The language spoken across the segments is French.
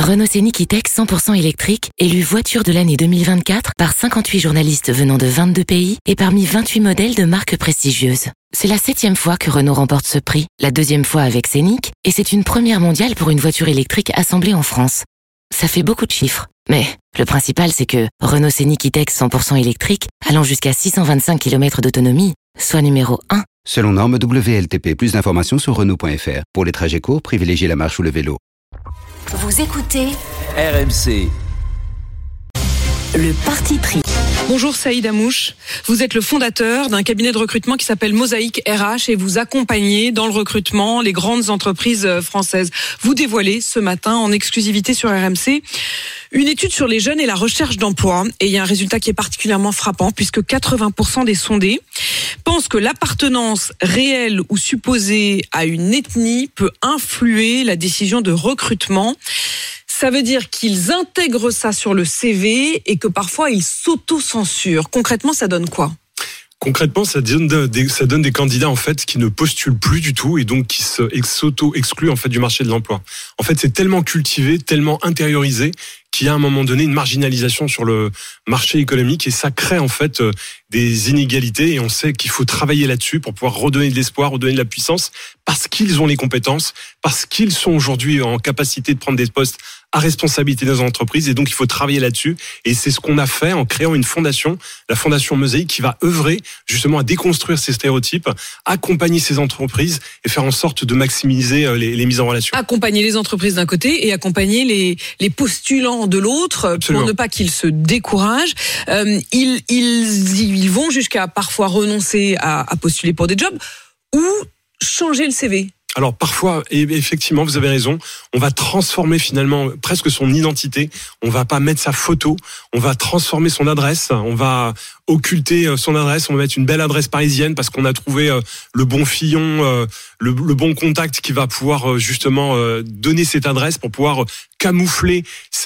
Renault Scénic E-Tech 100% électrique, élu voiture de l'année 2024 par 58 journalistes venant de 22 pays et parmi 28 modèles de marques prestigieuses. C'est la 7e fois que Renault remporte ce prix, la 2e fois avec Scénic, et c'est une première mondiale pour une voiture électrique assemblée en France. Ça fait beaucoup de chiffres, mais le principal c'est que Renault Scénic E-Tech 100% électrique, allant jusqu'à 625 km d'autonomie, soit numéro 1. Selon norme WLTP, plus d'informations sur Renault.fr. Pour les trajets courts, privilégiez la marche ou le vélo. Vous écoutez RMC. Le Parti pris. Bonjour Saïd Amouche, vous êtes le fondateur d'un cabinet de recrutement qui s'appelle Mosaïque RH et vous accompagnez dans le recrutement les grandes entreprises françaises. Vous dévoilez ce matin en exclusivité sur RMC une étude sur les jeunes et la recherche d'emploi. Et il y a un résultat qui est particulièrement frappant puisque 80% des sondés pensent que l'appartenance réelle ou supposée à une ethnie peut influer la décision de recrutement. Ça veut dire qu'ils intègrent ça sur le CV et que parfois ils s'auto-censurent. Concrètement, ça donne quoi ? Concrètement, ça donne des candidats en fait qui ne postulent plus du tout et donc qui s'auto-excluent en fait du marché de l'emploi. En fait, c'est tellement cultivé, tellement intériorisé qu'il y a à un moment donné une marginalisation sur le marché économique et ça crée en fait des inégalités et on sait qu'il faut travailler là-dessus pour pouvoir redonner de l'espoir, redonner de la puissance parce qu'ils ont les compétences, parce qu'ils sont aujourd'hui en capacité de prendre des postes à responsabilité dans les entreprises et donc il faut travailler là-dessus et c'est ce qu'on a fait en créant une fondation, la Fondation Mosaïque qui va œuvrer justement à déconstruire ces stéréotypes, accompagner ces entreprises et faire en sorte de maximiser les mises en relation. Accompagner les entreprises d'un côté et accompagner les postulants de l'autre. Absolument. Pour ne pas qu'ils se découragent. Ils vont jusqu'à parfois renoncer à postuler pour des jobs ou changer le CV. Alors parfois, et effectivement, vous avez raison, on va transformer finalement presque son identité, on va pas mettre sa photo, on va transformer son adresse, on va occulter son adresse, on va mettre une belle adresse parisienne parce qu'on a trouvé le bon fillon, le bon contact qui va pouvoir justement donner cette adresse pour pouvoir camoufler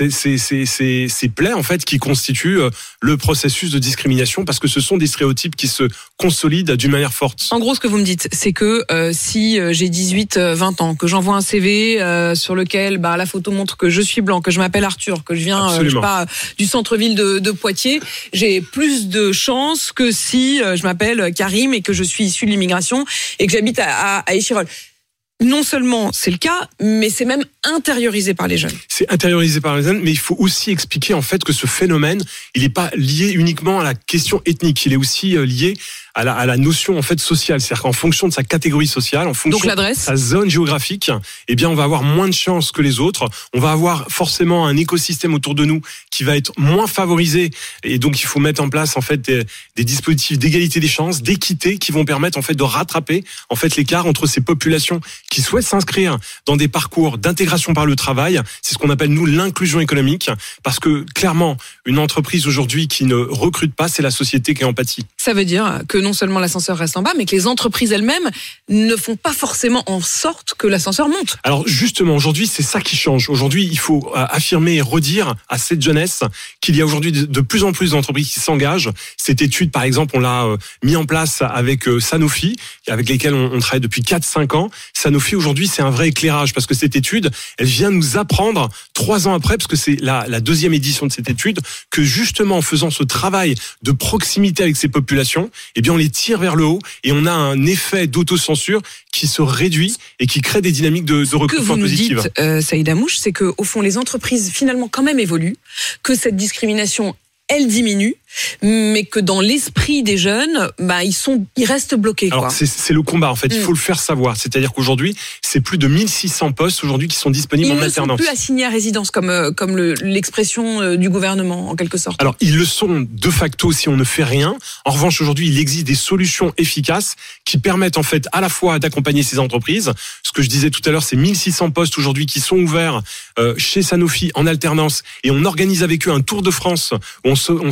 ces plaies en fait qui constituent le processus de discrimination parce que ce sont des stéréotypes qui se consolident d'une manière forte. En gros, ce que vous me dites, c'est que si j'ai 18-20 ans, que j'envoie un CV sur lequel la photo montre que je suis blanc, que je m'appelle Arthur, que je viens du centre-ville de Poitiers, j'ai plus de chance que si je m'appelle Karim et que je suis issu de l'immigration et que j'habite à Échirolles. Non seulement c'est le cas, mais c'est même intériorisé par les jeunes. C'est intériorisé par les jeunes, mais il faut aussi expliquer en fait que ce phénomène, il n'est pas lié uniquement à la question ethnique, il est aussi lié à la notion en fait sociale, c'est-à-dire qu'en fonction de sa catégorie sociale, en fonction de sa zone géographique, eh bien on va avoir moins de chances que les autres, on va avoir forcément un écosystème autour de nous qui va être moins favorisé et donc il faut mettre en place en fait des dispositifs d'égalité des chances, d'équité qui vont permettre en fait de rattraper en fait l'écart entre ces populations qui souhaitent s'inscrire dans des parcours d'intégration par le travail, c'est ce qu'on appelle nous l'inclusion économique parce que clairement une entreprise aujourd'hui qui ne recrute pas, c'est la société qui en pâtit. Ça veut dire que non seulement l'ascenseur reste en bas, mais que les entreprises elles-mêmes ne font pas forcément en sorte que l'ascenseur monte. Alors justement, aujourd'hui, c'est ça qui change. Aujourd'hui, il faut affirmer et redire à cette jeunesse qu'il y a aujourd'hui de plus en plus d'entreprises qui s'engagent. Cette étude, par exemple, on l'a mis en place avec Sanofi, avec lesquels on travaille depuis 4-5 ans. Sanofi, aujourd'hui, c'est un vrai éclairage parce que cette étude, elle vient nous apprendre 3 ans après, parce que c'est la 2e édition de cette étude, que justement en faisant ce travail de proximité avec ces populations, eh bien on les tire vers le haut et on a un effet d'autocensure qui se réduit et qui crée des dynamiques de recrutement positives. Ce que vous nous dites, Saïd Amouche, c'est que au fond les entreprises finalement quand même évoluent, que cette discrimination elle diminue, mais que dans l'esprit des jeunes, ils restent bloqués. Alors c'est le combat en fait. Il faut le faire savoir. C'est-à-dire qu'aujourd'hui, c'est plus de 1600 postes aujourd'hui qui sont disponibles en alternance. Ils ne sont plus assignés à résidence comme l'expression du gouvernement en quelque sorte. Alors ils le sont de facto si on ne fait rien. En revanche, aujourd'hui, il existe des solutions efficaces qui permettent en fait à la fois d'accompagner ces entreprises. Ce que je disais tout à l'heure, c'est 1600 postes aujourd'hui qui sont ouverts chez Sanofi en alternance et on organise avec eux un tour de France où on se fixe un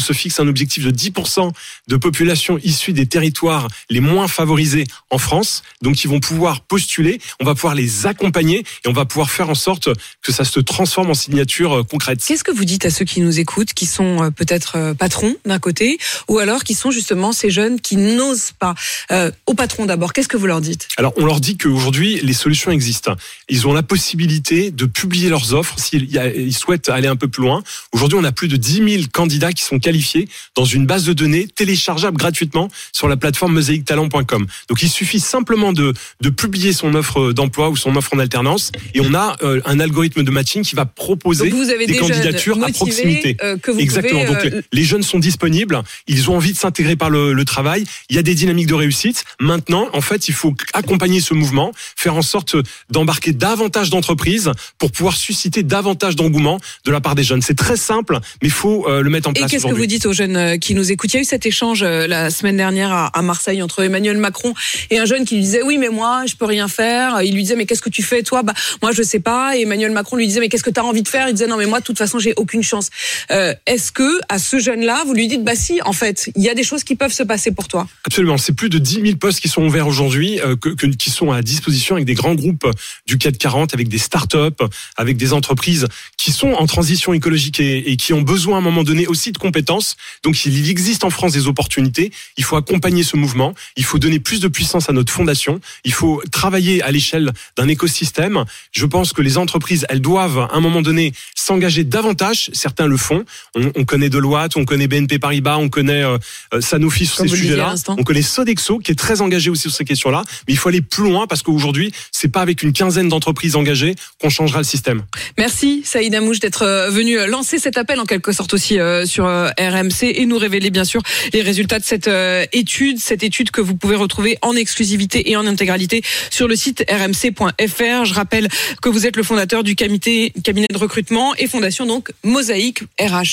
objectif de 10% de population issue des territoires les moins favorisés en France. Donc, ils vont pouvoir postuler, on va pouvoir les accompagner et on va pouvoir faire en sorte que ça se transforme en signature concrète. Qu'est-ce que vous dites à ceux qui nous écoutent, qui sont peut-être patrons d'un côté, ou alors qui sont justement ces jeunes qui n'osent pas? Aux patrons d'abord, qu'est-ce que vous leur dites? Alors, on leur dit qu'aujourd'hui, les solutions existent. Ils ont la possibilité de publier leurs offres s'ils souhaitent aller un peu plus loin. Aujourd'hui, on a plus de 10 000 candidats qui sont qualifiés dans une base de données téléchargeable gratuitement sur la plateforme mosaictalent.com. Donc, il suffit simplement de publier son offre d'emploi ou son offre en alternance et on a un algorithme de matching qui va proposer des candidatures à proximité. Exactement. Donc, les jeunes sont disponibles. Ils ont envie de s'intégrer par le travail. Il y a des dynamiques de réussite. Maintenant, en fait, il faut accompagner ce mouvement, faire en sorte d'embarquer davantage d'entreprises pour pouvoir susciter davantage d'engouement de la part des jeunes. C'est très simple, mais il faut le mettre en place. Et qu'est-ce que vous dites aux jeunes qui nous écoutent? Il y a eu cet échange la semaine dernière à Marseille entre Emmanuel Macron et un jeune qui lui disait oui mais moi je peux rien faire. Il lui disait mais qu'est-ce que tu fais toi? Moi je sais pas. Et Emmanuel Macron lui disait mais qu'est-ce que tu as envie de faire? Il disait non mais moi de toute façon j'ai aucune chance. Est-ce que à ce jeune-là vous lui dites bah si en fait il y a des choses qui peuvent se passer pour toi? Absolument, c'est plus de 10 000 postes qui sont ouverts aujourd'hui, qui sont à disposition avec des grands groupes du CAC 40, avec des start-up, avec des entreprises qui sont en transition écologique et qui ont besoin à un moment donné aussi de compétences. Donc il existe en France des opportunités, il faut accompagner ce mouvement, il faut donner plus de puissance à notre fondation, il faut travailler à l'échelle d'un écosystème. Je pense que les entreprises, elles doivent à un moment donné s'engager davantage, certains le font. On connaît Deloitte, on connaît BNP Paribas, on connaît Sanofi sur ces sujets-là, on connaît Sodexo qui est très engagé aussi sur ces questions-là, mais il faut aller plus loin parce qu'aujourd'hui, c'est pas avec une quinzaine d'entreprises engagées qu'on changera le système. Merci Saïd Amouche d'être venu lancer cet appel en quelque sorte aussi sur RMC et nous révéler bien sûr les résultats de cette étude que vous pouvez retrouver en exclusivité et en intégralité sur le site rmc.fr. Je rappelle que vous êtes le fondateur du cabinet de recrutement et fondation donc Mosaïque RH.